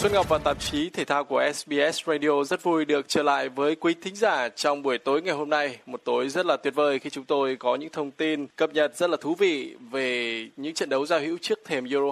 Xuân Ngọc và tạp chí thể thao của SBS Radio rất vui được trở lại với quý thính giả trong buổi tối ngày hôm nay. Một tối rất là tuyệt vời khi chúng tôi có những thông tin cập nhật rất là thú vị về những trận đấu giao hữu trước thềm Euro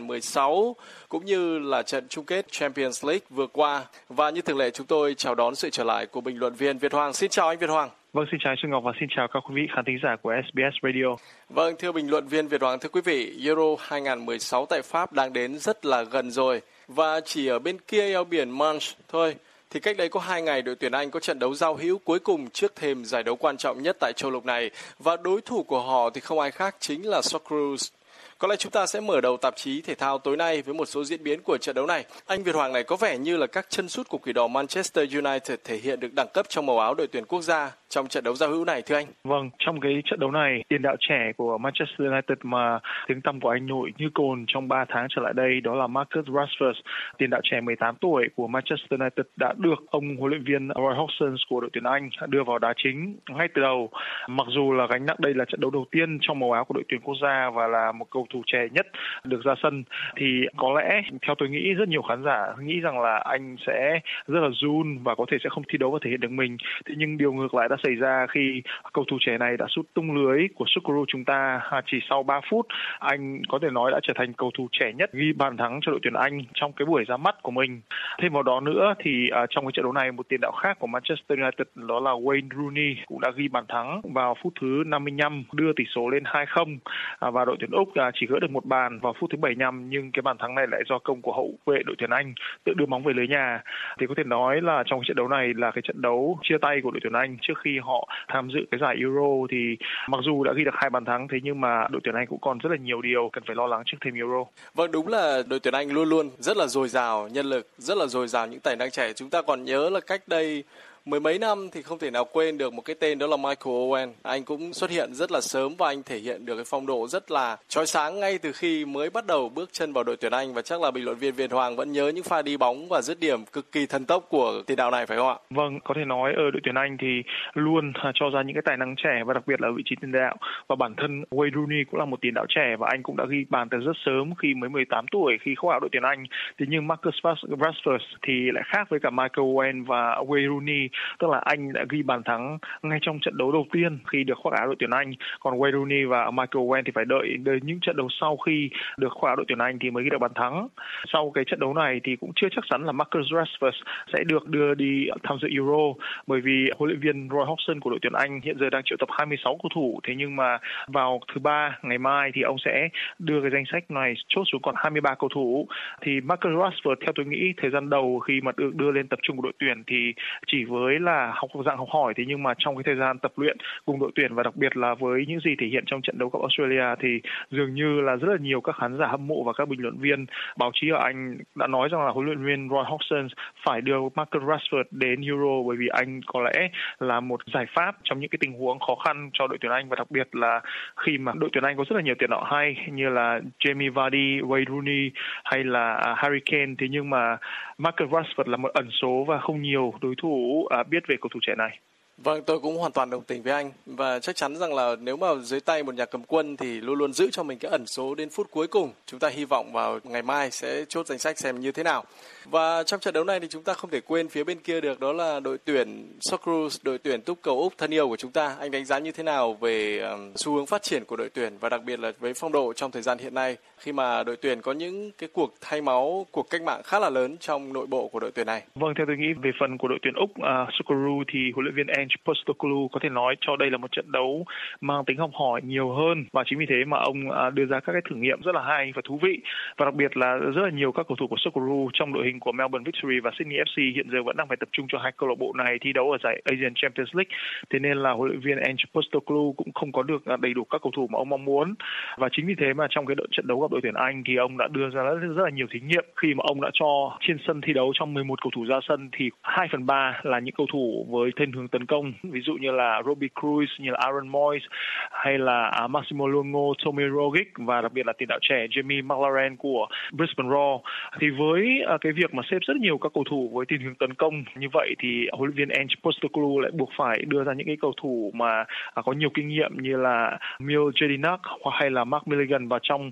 2016 cũng như là trận chung kết Champions League vừa qua. Và như thường lệ chúng tôi chào đón sự trở lại của bình luận viên Việt Hoàng. Xin chào anh Việt Hoàng. Vâng, xin chào Xuân Ngọc và xin chào các quý vị khán thính giả của SBS Radio. Vâng, thưa bình luận viên Việt Hoàng, thưa quý vị, Euro 2016 tại Pháp đang đến rất là gần rồi. Và chỉ ở bên kia eo biển Manche thôi, thì cách đây có 2 ngày đội tuyển Anh có trận đấu giao hữu cuối cùng trước thềm giải đấu quan trọng nhất tại châu lục này. Và đối thủ của họ thì không ai khác chính là Socceroos. Có lẽ chúng ta sẽ mở đầu tạp chí thể thao tối nay với một số diễn biến của trận đấu này. Anh Việt Hoàng này có vẻ như là các chân sút của quỷ đỏ Manchester United thể hiện được đẳng cấp trong màu áo đội tuyển quốc gia trong trận đấu giao hữu này, thưa anh. Vâng, trong cái trận đấu này, tiền đạo trẻ của Manchester United mà tiếng tăm của anh nổi như cồn trong 3 tháng trở lại đây đó là Marcus Rashford. Tiền đạo trẻ 18 tuổi của Manchester United đã được ông huấn luyện viên Roy Hodgson của đội tuyển Anh đưa vào đá chính ngay từ đầu. Mặc dù là gánh nặng đây là trận đấu đầu tiên trong màu áo của đội tuyển quốc gia và là một cầu thủ trẻ nhất được ra sân, thì có lẽ theo tôi nghĩ rất nhiều khán giả nghĩ rằng là anh sẽ rất là run và có thể sẽ không thi đấu và thể hiện được mình. Thế nhưng điều ngược lại đã xảy ra khi cầu thủ trẻ này đã sút tung lưới của Socceroos chúng ta chỉ sau 3 phút. Anh có thể nói đã trở thành cầu thủ trẻ nhất ghi bàn thắng cho đội tuyển Anh trong cái buổi ra mắt của mình. Thêm vào đó nữa thì trong cái trận đấu này một tiền đạo khác của Manchester United đó là Wayne Rooney cũng đã ghi bàn thắng vào phút thứ 55 đưa tỷ số lên 2-0 và đội tuyển Úc chỉ gỡ được một bàn vào phút thứ 75, nhưng cái bàn thắng này lại do công của hậu vệ đội tuyển Anh tự đưa bóng về lưới nhà. Thì có thể nói là trong trận đấu này là cái trận đấu chia tay của đội tuyển Anh trước khi họ tham dự cái giải Euro. Thì mặc dù đã ghi được 2 bàn thắng, thế nhưng mà đội tuyển Anh cũng còn rất là nhiều điều cần phải lo lắng trước thềm Euro. Vâng, đúng là đội tuyển Anh luôn luôn rất là dồi dào nhân lực, rất là dồi dào những tài năng trẻ. Chúng ta còn nhớ là cách đây mười mấy năm thì không thể nào quên được một cái tên đó là Michael Owen. Anh cũng xuất hiện rất là sớm và anh thể hiện được cái phong độ rất là chói sáng ngay từ khi mới bắt đầu bước chân vào đội tuyển Anh. Và chắc là bình luận viên Việt Hoàng vẫn nhớ những pha đi bóng và dứt điểm cực kỳ thần tốc của tiền đạo này, phải không ạ? Vâng, có thể nói ở đội tuyển Anh thì luôn cho ra những cái tài năng trẻ và đặc biệt là ở vị trí tiền đạo. Và bản thân Wayne Rooney cũng là một tiền đạo trẻ và anh cũng đã ghi bàn từ rất sớm khi mới 18 tuổi khi khoác áo đội tuyển Anh. Thế nhưng Marcus Rashford thì lại khác với cả Michael Owen và Wayne Rooney, tức là anh đã ghi bàn thắng ngay trong trận đấu đầu tiên khi được khoác áo đội tuyển Anh, còn Wayne Rooney và Michael Owen thì phải đợi những trận đấu sau khi được khoác áo đội tuyển Anh thì mới ghi được bàn thắng. Sau cái trận đấu này thì cũng chưa chắc chắn là Marcus Rashford sẽ được đưa đi tham dự Euro, bởi vì huấn luyện viên Roy Hodgson của đội tuyển Anh hiện giờ đang triệu tập 26 cầu thủ. Thế nhưng mà vào thứ Ba ngày mai thì ông sẽ đưa cái danh sách này chốt xuống còn 23 cầu thủ. Thì Marcus Rashford theo tôi nghĩ thời gian đầu khi mà được đưa lên tập trung của đội tuyển thì chỉ với là dạng học hỏi, thế nhưng mà trong cái thời gian tập luyện cùng đội tuyển và đặc biệt là với những gì thể hiện trong trận đấu gặp Australia thì dường như là rất là nhiều các khán giả hâm mộ và các bình luận viên báo chí ở Anh đã nói rằng là huấn luyện viên Roy Hodgson phải đưa Marcus Rashford đến Euro, bởi vì anh có lẽ là một giải pháp trong những cái tình huống khó khăn cho đội tuyển Anh, và đặc biệt là khi mà đội tuyển Anh có rất là nhiều tiền đạo hay như là Jamie Vardy, Wayne Rooney hay là Harry Kane. Thế nhưng mà Marcus Rashford là một ẩn số và không nhiều đối thủ biết về cầu thủ trẻ này. Vâng, tôi cũng hoàn toàn đồng tình với anh và chắc chắn rằng là nếu mà dưới tay một nhà cầm quân thì luôn luôn giữ cho mình cái ẩn số đến phút cuối cùng. Chúng ta hy vọng vào ngày mai sẽ chốt danh sách xem như thế nào. Và trong trận đấu này thì chúng ta không thể quên phía bên kia được, đó là đội tuyển Socceroos, đội tuyển túc cầu Úc thân yêu của chúng ta. Anh đánh giá như thế nào về xu hướng phát triển của đội tuyển và đặc biệt là với phong độ trong thời gian hiện nay khi mà đội tuyển có những cái cuộc thay máu, cuộc cách mạng khá là lớn trong nội bộ của đội tuyển này? Vâng, theo tôi nghĩ về phần của đội tuyển Úc, Socceroos thì huấn luyện viên Ange Postecoglou có thể nói cho đây là một trận đấu mang tính học hỏi nhiều hơn, và chính vì thế mà ông đưa ra các cái thử nghiệm rất là hay và thú vị. Và đặc biệt là rất là nhiều các cầu thủ của Socceroos trong đội hình của Melbourne Victory và Sydney FC hiện giờ vẫn đang phải tập trung cho hai câu lạc bộ này thi đấu ở giải Asian Champions League. Thế nên là huấn luyện viên Ange Postecoglou cũng không có được đầy đủ các cầu thủ mà ông mong muốn. Và chính vì thế mà trong cái trận đấu gặp đội tuyển Anh thì ông đã đưa ra rất là nhiều thí nghiệm khi mà ông đã cho trên sân thi đấu trong 11 cầu thủ ra sân thì 2/3 là những cầu thủ với thiên hướng tấn công, ví dụ như là Robbie Cruz, như là Aaron Moyes hay là Massimo Luongo, Tommy Rogic và đặc biệt là tiền đạo trẻ Jamie McLaren của Brisbane Roar. Thì với cái việc mà xếp rất nhiều các cầu thủ với thiên hướng tấn công như vậy thì huấn luyện viên Ange Postecoglou lại buộc phải đưa ra những cái cầu thủ mà có nhiều kinh nghiệm như là Emil Jedinak hay là Mark Milligan vào trong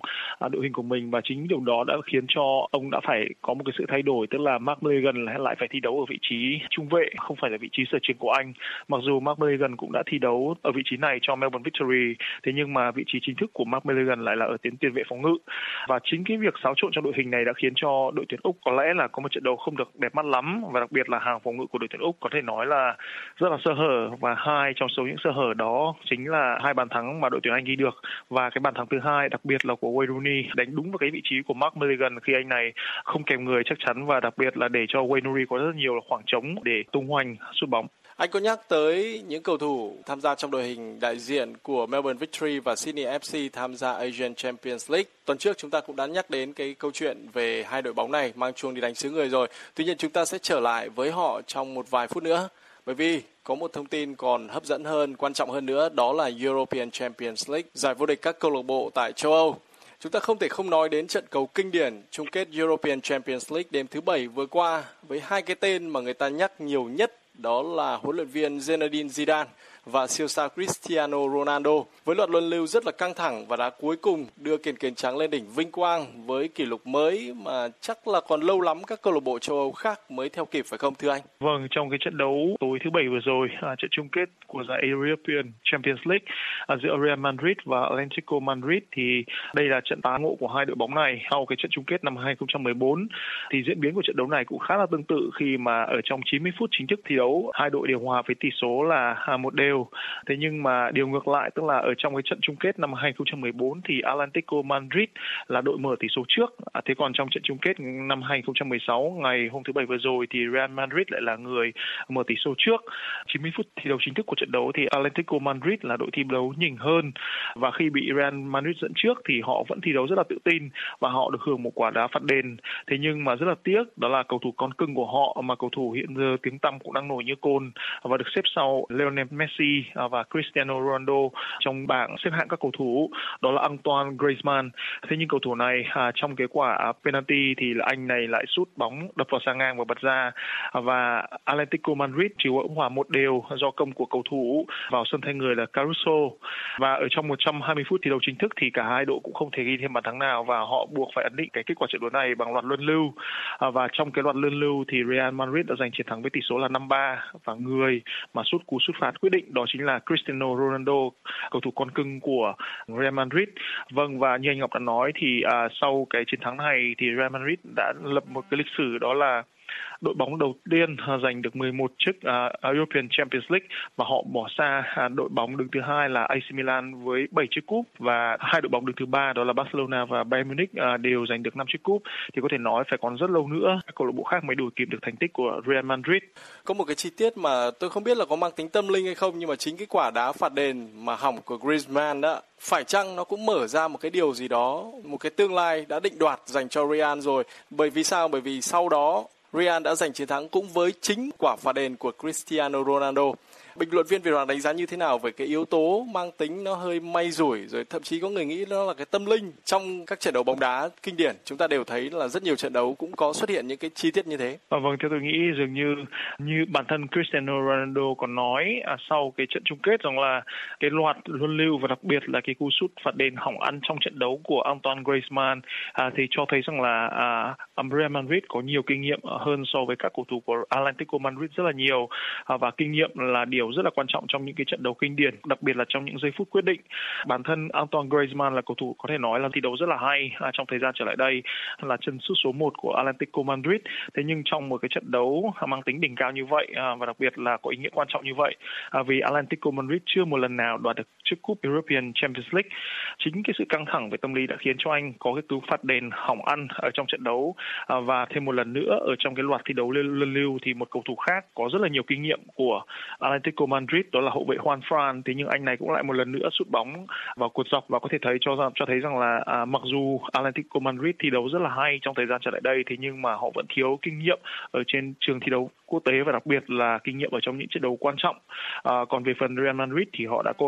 đội hình của mình, và chính điều đó đã khiến cho ông đã phải có một cái sự thay đổi, tức là Mark Milligan lại phải thi đấu ở vị trí trung vệ, không phải là vị trí sở trường của anh. Mặc dù Mark Milligan cũng đã thi đấu ở vị trí này cho Melbourne Victory, thế nhưng mà vị trí chính thức của Mark Milligan lại là ở tiền vệ phòng ngự. Và chính cái việc xáo trộn trong đội hình này đã khiến cho đội tuyển Úc có lẽ là có một trận đấu không được đẹp mắt lắm, và đặc biệt là hàng phòng ngự của đội tuyển Úc có thể nói là rất là sơ hở, và hai trong số những sơ hở đó chính là hai bàn thắng mà đội tuyển Anh ghi được, và cái bàn thắng thứ hai đặc biệt là của Wayne Rooney đánh đúng vào cái vị trí của Mark Milligan khi anh này không kèm người chắc chắn, và đặc biệt là để cho Wayne Rooney có rất nhiều khoảng trống để tung hoành sút bóng. Anh có nhắc tới những cầu thủ tham gia trong đội hình đại diện của Melbourne Victory và Sydney FC tham gia Asian Champions League. Tuần trước chúng ta cũng đã nhắc đến cái câu chuyện về hai đội bóng này mang chuông đi đánh xứ người rồi. Tuy nhiên chúng ta sẽ trở lại với họ trong một vài phút nữa. Bởi vì có một thông tin còn hấp dẫn hơn, quan trọng hơn nữa, đó là European Champions League, giải vô địch các câu lạc bộ tại châu Âu. Chúng ta không thể không nói đến trận cầu kinh điển chung kết European Champions League đêm thứ Bảy vừa qua với hai cái tên mà người ta nhắc nhiều nhất, đó là huấn luyện viên Zinedine Zidane và siêu sao Cristiano Ronaldo, với loạt luân lưu rất là căng thẳng và đã cuối cùng đưa Kền Kền Trắng lên đỉnh vinh quang với kỷ lục mới mà chắc là còn lâu lắm các câu lạc bộ châu Âu khác mới theo kịp, phải không thưa anh? Vâng, trong cái trận đấu tối thứ Bảy vừa rồi, trận chung kết của giải European Champions League giữa Real Madrid và Atlético Madrid, thì đây là trận tái ngộ của hai đội bóng này sau cái trận chung kết năm 2014. Thì diễn biến của trận đấu này cũng khá là tương tự khi mà ở trong 90 phút chính thức thi đấu, hai đội đều hòa với tỷ số là 1-1. Thế nhưng mà điều ngược lại, tức là ở trong cái trận chung kết năm 2014 thì Atlético Madrid là đội mở tỷ số trước. Thế còn trong trận chung kết năm 2016 ngày hôm thứ Bảy vừa rồi thì Real Madrid lại là người mở tỷ số trước. 90 phút thi đấu chính thức của trận đấu thì Atlético Madrid là đội thi đấu nhỉnh hơn, và khi bị Real Madrid dẫn trước thì họ vẫn thi đấu rất là tự tin và họ được hưởng một quả đá phạt đền. Thế nhưng mà rất là tiếc, đó là cầu thủ con cưng của họ mà cầu thủ hiện giờ tiếng tăm cũng đang nổi như cồn và được xếp sau Lionel Messi và Cristiano Ronaldo trong bảng xếp hạng các cầu thủ, đó là Antoine Griezmann. Thế nhưng cầu thủ này trong cái quả penalty thì là anh này lại sút bóng đập vào sang ngang và bật ra, và Atlético Madrid chỉ hòa 1-1 do công của cầu thủ vào sân thay người là Caruso. Và ở trong 120 phút thi đấu chính thức thì cả hai đội cũng không thể ghi thêm bàn thắng nào và họ buộc phải ấn định cái kết quả trận đấu này bằng loạt luân lưu. Và trong cái loạt luân lưu thì Real Madrid đã giành chiến thắng với tỷ số là 5-3, và người mà sút cú sút phạt quyết định đó chính là Cristiano Ronaldo, cầu thủ con cưng của Real Madrid. Vâng, và như anh Ngọc đã nói thì sau cái chiến thắng này thì Real Madrid đã lập một cái lịch sử, đó là đội bóng đầu tiên giành được 11 chức European Champions League, và họ bỏ xa đội bóng đứng thứ hai là AC Milan với 7 chiếc cúp, và hai đội bóng đứng thứ ba đó là Barcelona và Bayern Munich đều giành được 5 chiếc cúp. Thì có thể nói phải còn rất lâu nữa các câu lạc bộ khác mới đuổi kịp được thành tích của Real Madrid. Có một cái chi tiết mà tôi không biết là có mang tính tâm linh hay không, nhưng mà chính cái quả đá phạt đền mà hỏng của Griezmann đó, phải chăng nó cũng mở ra một cái điều gì đó, một cái tương lai đã định đoạt dành cho Real rồi. Bởi vì sao? Bởi vì sau đó Real đã giành chiến thắng cũng với chính quả phạt đền của Cristiano Ronaldo. Bình luận viên Việt Hoàng đánh giá như thế nào về cái yếu tố mang tính nó hơi may rủi, rồi thậm chí có người nghĩ nó là cái tâm linh trong các trận đấu bóng đá kinh điển? Chúng ta đều thấy là rất nhiều trận đấu cũng có xuất hiện những cái chi tiết như thế. Vâng, theo tôi nghĩ dường như bản thân Cristiano Ronaldo còn nói sau cái trận chung kết rằng là cái loạt luân lưu và đặc biệt là cái cú sút phạt đền hỏng ăn trong trận đấu của Antoine Griezmann thì cho thấy rằng là Real Madrid có nhiều kinh nghiệm hơn so với các cầu thủ của Atlético Madrid rất là nhiều, và kinh nghiệm là điều rất là quan trọng trong những cái trận đấu kinh điển, đặc biệt là trong những giây phút quyết định. Bản thân Antoine Griezmann là cầu thủ có thể nói là thi đấu rất là hay trong thời gian trở lại đây, là chân sút số 1 của Atlético Madrid. Thế nhưng trong một cái trận đấu mang tính đỉnh cao như vậy và đặc biệt là có ý nghĩa quan trọng như vậy, vì Atlético Madrid chưa một lần nào đoạt được chiếc cúp European Champions League, chính cái sự căng thẳng về tâm lý đã khiến cho anh có cái cú phạt đền hỏng ăn ở trong trận đấu. Và thêm một lần nữa ở trong cái loạt thi đấu luân lưu thì một cầu thủ khác có rất là nhiều kinh nghiệm của Atlético Madrid, đó là hậu vệ Juan Fran. Thế nhưng anh này cũng lại một lần nữa sút bóng vào cột dọc, và có thể thấy cho thấy rằng là mặc dù Atlético Madrid thi đấu rất là hay trong thời gian trở lại đây, thế nhưng mà họ vẫn thiếu kinh nghiệm ở trên trường thi đấu quốc tế và đặc biệt là kinh nghiệm ở trong những trận đấu quan trọng. Còn về phần Real Madrid thì họ đã có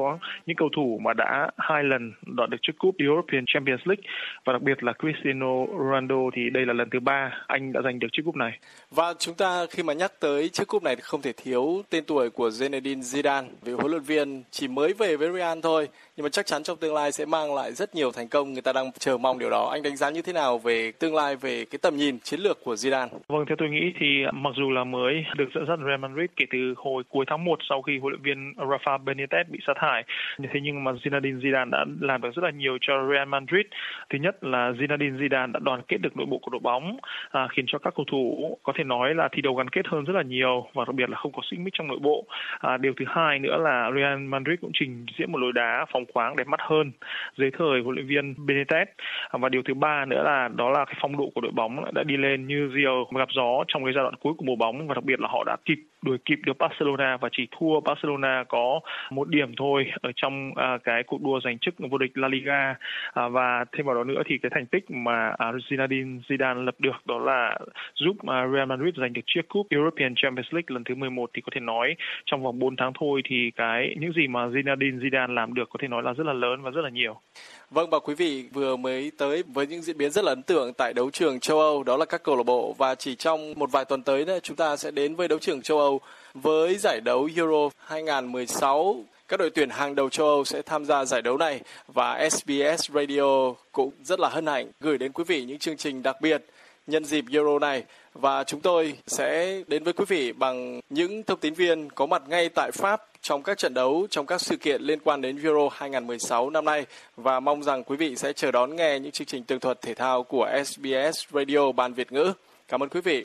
những cầu thủ mà đã 2 lần đoạt được chiếc cúp European Champions League, và đặc biệt là Cristiano Ronaldo thì đây là lần thứ 3 anh đã giành được chiếc cúp này. Và chúng ta khi mà nhắc tới chiếc cúp này thì không thể thiếu tên tuổi của Zinedine Zidane, vị huấn luyện viên chỉ mới về với Real thôi, nhưng mà chắc chắn trong tương lai sẽ mang lại rất nhiều thành công, người ta đang chờ mong điều đó. Anh đánh giá như thế nào về tương lai, về cái tầm nhìn chiến lược của Zidane? Vâng, theo tôi nghĩ thì mặc dù là mới được dẫn dắt Real Madrid kể từ hồi cuối tháng 1 sau khi huấn luyện viên Rafa Benitez bị sa thải, thế nhưng mà Zinedine Zidane đã làm được rất là nhiều cho Real Madrid. Thứ nhất là Zinedine Zidane đã đoàn kết được nội bộ của đội bóng, khiến cho các cầu thủ có thể nói là thi đấu gắn kết hơn rất là nhiều, và đặc biệt là không có xích mích trong nội bộ. Điều thứ hai nữa là Real Madrid cũng trình diễn một lối đá phóng khoáng đẹp mắt hơn dưới thời huấn luyện viên Benitez. Và điều thứ ba nữa là đó là cái phong độ của đội bóng đã đi lên như diều gặp gió trong cái giai đoạn cuối của mùa bóng, và đặc biệt là họ đã đuổi kịp được Barcelona và chỉ thua Barcelona có 1 điểm thôi ở trong cái cuộc đua giành chức vô địch La Liga. Và thêm vào đó nữa thì cái thành tích mà Zinedine Zidane lập được đó là giúp Real Madrid giành được chiếc cúp European Champions League lần thứ 11, thì có thể nói trong vòng 4 tháng thôi thì những gì mà Zinedine Zidane làm được có thể nói là rất là lớn và rất là nhiều. Vâng, và quý vị vừa mới tới với những diễn biến rất là ấn tượng tại đấu trường châu Âu, đó là các câu lạc bộ, và chỉ trong một vài tuần tới nữa chúng ta sẽ đến với đấu trường châu Âu với giải đấu Euro 2016. Các đội tuyển hàng đầu châu Âu sẽ tham gia giải đấu này, và SBS Radio cũng rất là hân hạnh gửi đến quý vị những chương trình đặc biệt nhân dịp Euro này. Và chúng tôi sẽ đến với quý vị bằng những thông tin viên có mặt ngay tại Pháp trong các trận đấu, trong các sự kiện liên quan đến Euro 2016 năm nay, và mong rằng quý vị sẽ chờ đón nghe những chương trình tường thuật thể thao của SBS Radio Ban Việt ngữ. Cảm ơn quý vị.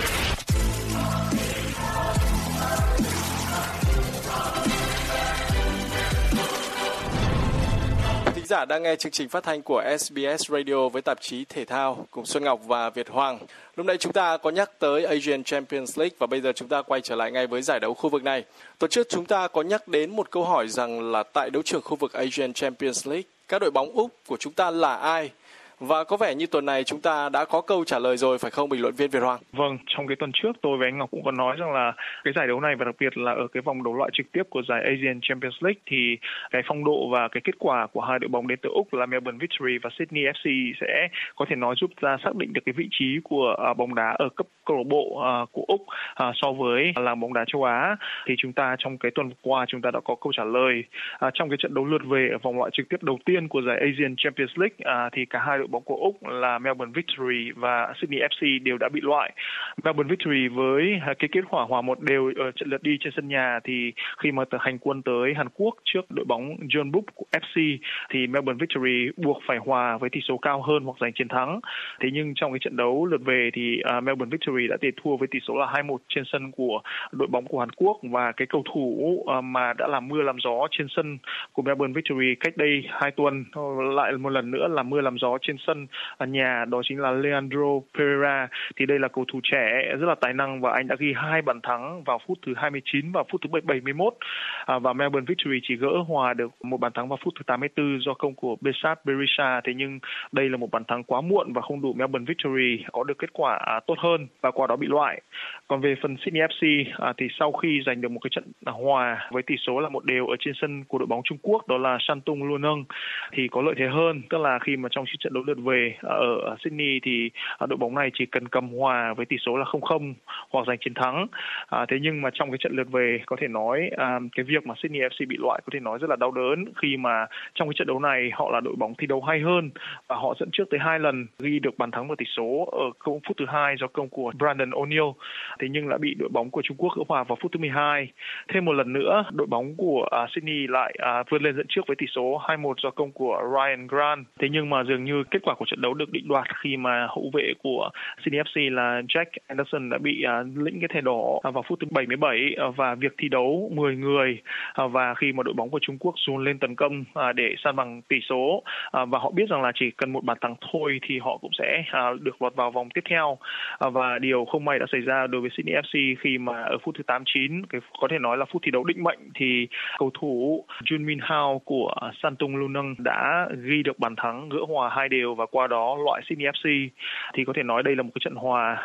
Thính giả đang nghe chương trình phát thanh của SBS Radio với tạp chí thể thao cùng Xuân Ngọc và Việt Hoàng. Lúc nãy chúng ta có nhắc tới Asian Champions League, và bây giờ chúng ta quay trở lại ngay với giải đấu khu vực này. Tuần trước chúng ta có nhắc đến một câu hỏi rằng là tại đấu trường khu vực Asian Champions League, các đội bóng Úc của chúng ta là ai? Và có vẻ như tuần này chúng ta đã có câu trả lời rồi, phải không bình luận viên Việt Hoàng? Vâng, trong cái tuần trước tôi và anh Ngọc cũng có nói rằng là cái giải đấu này, và đặc biệt là ở cái vòng đấu loại trực tiếp của giải Asian Champions League, thì cái phong độ và cái kết quả của hai đội bóng đến từ Úc là Melbourne Victory và Sydney FC sẽ có thể nói giúp ta xác định được cái vị trí của bóng đá ở cấp câu lạc bộ của Úc so với làng bóng đá châu Á. Thì chúng ta trong cái tuần qua chúng ta đã có câu trả lời trong cái trận đấu lượt về ở vòng loại trực tiếp đầu tiên của giải Asian Champions League, thì cả hai đội bóng của Úc là Melbourne Victory và Sydney FC đều đã bị loại. Melbourne Victory với cái kết quả hòa 1-1 ở trận lượt đi trên sân nhà, thì khi mà hành quân tới Hàn Quốc trước đội bóng Jeonbuk FC thì Melbourne Victory buộc phải hòa với tỷ số cao hơn hoặc giành chiến thắng. Thế nhưng trong cái trận đấu lượt về thì Melbourne Victory đã thua với tỷ số là 2-1 trên sân của đội bóng của Hàn Quốc, và cái cầu thủ mà đã làm mưa làm gió trên sân của Melbourne Victory cách đây 2 tuần lại một lần nữa làm mưa làm gió trên sân nhà, đó chính là Leandro Pereira. Thì đây là cầu thủ trẻ rất là tài năng, và anh đã ghi 2 bàn thắng vào phút thứ 29 và phút thứ 71, và Melbourne Victory chỉ gỡ hòa được một bàn thắng vào phút thứ 84 do công của Besart Berisha. Thế nhưng đây là một bàn thắng quá muộn và không đủ Melbourne Victory có được kết quả tốt hơn và qua đó bị loại. Còn về phần Sydney FC thì sau khi giành được một cái trận hòa với tỷ số là 1-1 ở trên sân của đội bóng Trung Quốc đó là Shantung Luneng thì có lợi thế hơn, tức là khi mà trong trận đấu lượt về ở Sydney thì đội bóng này chỉ cần cầm hòa với tỷ số là 0-0 hoặc giành chiến thắng. Thế nhưng mà trong cái trận lượt về có thể nói cái việc mà Sydney FC bị loại có thể nói rất là đau đớn, khi mà trong cái trận đấu này họ là đội bóng thi đấu hay hơn và họ dẫn trước tới 2 lần, ghi được bàn thắng và tỷ số ở phút thứ 2 do công của Brandon O'Neill. Thế nhưng đã bị đội bóng của Trung Quốc gỡ hòa vào phút thứ 12. Thêm một lần nữa, đội bóng của Sydney lại vươn lên dẫn trước với tỷ số 2-1 do công của Ryan Grant. Thế nhưng mà dường như kết quả của trận đấu được định đoạt khi mà hậu vệ của Sydney FC là Jack Anderson đã bị lĩnh cái thẻ đỏ vào phút thứ 77 và việc thi đấu 10 người, và khi mà đội bóng của Trung Quốc dồn lên tấn công để san bằng tỷ số, và họ biết rằng là chỉ cần một bàn thắng thôi thì họ cũng sẽ được lọt vào vòng tiếp theo, và điều không may đã xảy ra đối với Sydney FC khi mà ở phút thứ 89, có thể nói là phút thi đấu định mệnh, thì cầu thủ Jun Min Hao của Shantung Luneng đã ghi được bàn thắng gỡ hòa 2-2 và qua đó loại Sydney FC. Thì có thể nói đây là một cái trận hòa rất là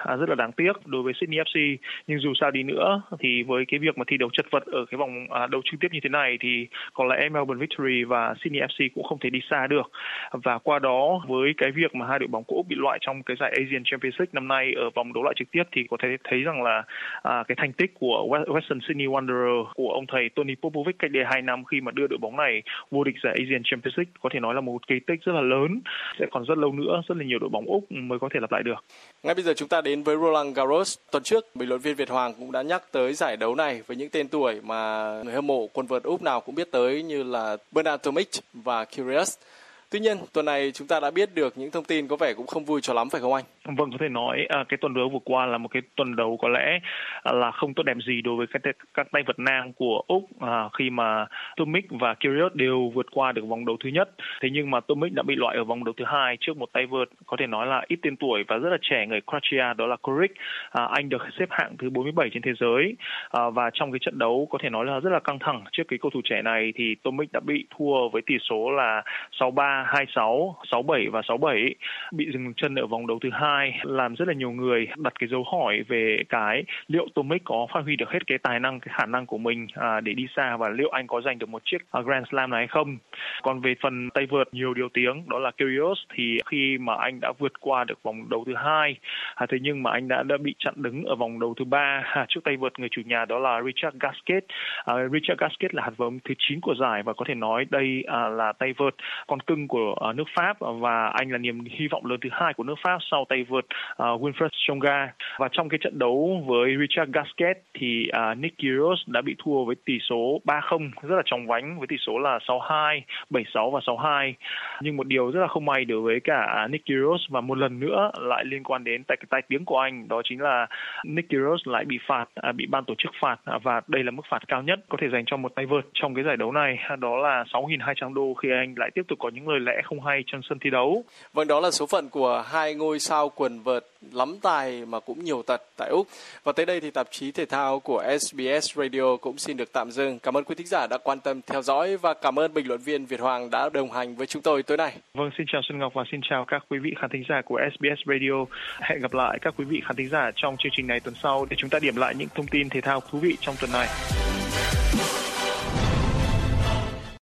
đáng tiếc đối với Sydney FC. Nhưng dù sao đi nữa thì với cái việc mà thi đấu chật vật ở cái vòng đấu trực tiếp như thế này thì có lẽ Melbourne Victory và Sydney FC cũng không thể đi xa được. Và qua đó với cái việc mà hai đội bóng của Úc bị loại trong cái giải Asian Champions League năm nay ở vòng đấu loại trực tiếp thì có thể thấy rằng là cái thành tích của Western Sydney Wanderers của ông thầy Tony Popovic cách đây 2 năm khi mà đưa đội bóng này vô địch giải Asian Champions League có thể nói là một kỳ tích rất là lớn. Sẽ còn rất lâu nữa, rất là nhiều đội bóng Úc mới có thể lặp lại được. Ngay bây giờ chúng ta đến với Roland Garros. Tuần trước, bình luận viên Việt Hoàng cũng đã nhắc tới giải đấu này với những tên tuổi mà người hâm mộ quần vợt Úc nào cũng biết tới như là Bernard Tomic và Kyrgios. Tuy nhiên, tuần này chúng ta đã biết được những thông tin có vẻ cũng không vui cho lắm, phải không anh? Vâng, có thể nói cái tuần đấu vừa qua là một cái tuần đấu có lẽ là không tốt đẹp gì đối với các tay vợt nam của Úc khi mà Tomic và Kyrgios đều vượt qua được vòng đấu thứ nhất. Thế nhưng mà Tomic đã bị loại ở vòng đấu thứ hai trước một tay vợt có thể nói là ít tên tuổi và rất là trẻ người Croatia, đó là Koric. Anh được xếp hạng thứ 47 trên thế giới và trong cái trận đấu có thể nói là rất là căng thẳng trước cái cầu thủ trẻ này thì Tomic đã bị thua với tỷ số là 6-3, 2-6, 6-7 và 6-7, bị dừng chân ở vòng đấu thứ hai, làm rất là nhiều người đặt cái dấu hỏi về cái liệu Tomic có phát huy được hết cái tài năng, cái khả năng của mình để đi xa và liệu anh có giành được một chiếc Grand Slam này hay không. Còn về phần tay vợt nhiều điều tiếng đó là Kyrgios thì khi mà anh đã vượt qua được vòng đấu thứ hai, thế nhưng mà anh đã bị chặn đứng ở vòng đấu thứ ba trước tay vợt người chủ nhà đó là Richard Gasquet. Richard Gasquet là hạt giống thứ 9 của giải và có thể nói đây là tay vợt con cưng của nước Pháp và anh là niềm hy vọng lớn thứ hai của nước Pháp sau tay vợt Wilfried Tsonga. Và trong cái trận đấu với Richard Gasquet thì Nick Kyrgios đã bị thua với tỷ số 3-0 rất là chóng vánh với tỷ số là 6-2, 7-6 và 6-2. Nhưng một điều rất là không may đối với cả Nick Kyrgios và một lần nữa lại liên quan đến tai tiếng của anh, đó chính là Nick Kyrgios lại bị phạt, bị ban tổ chức phạt và đây là mức phạt cao nhất có thể dành cho một tay vợt trong cái giải đấu này, đó là 6.200 đô khi anh lại tiếp tục có những lời lẽ không hay trong sân thi đấu. Vâng, đó là số phận của hai ngôi sao quần vợt lắm tài mà cũng nhiều tật tại Úc. Và tới đây thì tạp chí thể thao của SBS Radio cũng xin được tạm dừng. Cảm ơn quý thính giả đã quan tâm theo dõi và cảm ơn bình luận viên Việt Hoàng đã đồng hành với chúng tôi tối nay. Vâng, xin chào Xuân Ngọc và xin chào các quý vị khán thính giả của SBS Radio. Hẹn gặp lại các quý vị khán thính giả trong chương trình này tuần sau để chúng ta điểm lại những thông tin thể thao thú vị trong tuần này.